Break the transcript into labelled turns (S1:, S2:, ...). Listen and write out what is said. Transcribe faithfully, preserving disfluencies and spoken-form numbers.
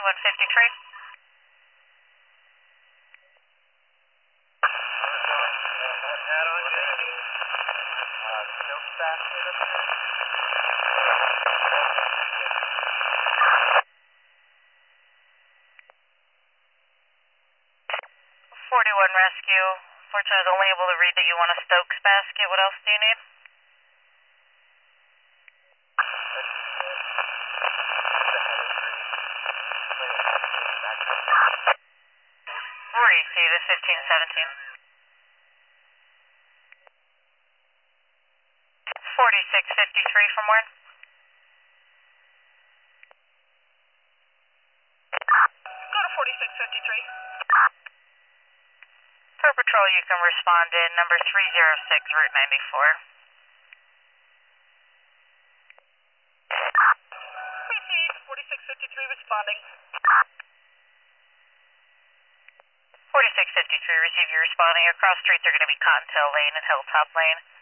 S1: forty-one fifty-three. forty-one Rescue. Fortunately, I was only able to read that you want a Stokes basket. What else do you need? Where do you see this fifteen seventeen? forty-six fifty-three from where?
S2: Go to forty-six fifty-three.
S1: Per patrol, you can respond in number three oh six, Route ninety-four.
S2: Repeat, forty-six fifty-three responding.
S1: forty-six fifty-three, receive you responding. Across streets are going to be Cottontail Lane and Hilltop Lane.